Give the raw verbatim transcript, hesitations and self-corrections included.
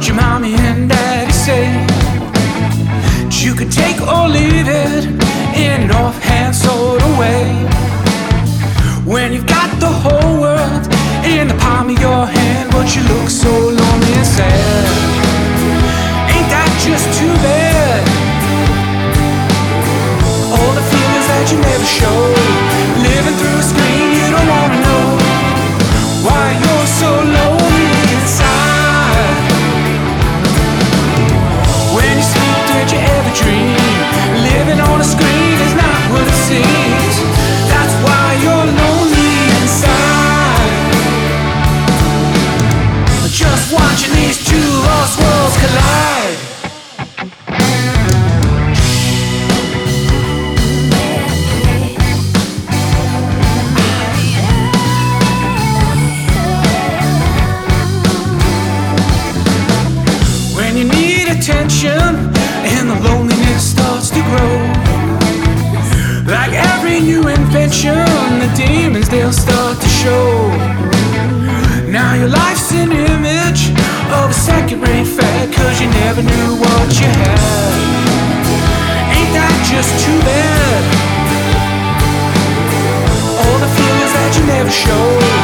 your mommy and daddy say that you could take or leave it in an offhand sort of way. When you've got the whole world in the palm of your hand, but you look so lonely and sad. Ain't that just too bad? All the feelings that you never show, living through a screen, you don't wanna know why you're so lonely inside. When you sleep, did you ever dream living on a screen is not what it seems? That's why you're lonely inside. Just watching these two lost worlds collide. When you need attention and the loneliness starts to grow, like every new invention, the demons, they'll start to show. Now your life's an image of a second-rate fad, cause you never knew what you had. Ain't that just too bad? All the feelings that you never showed,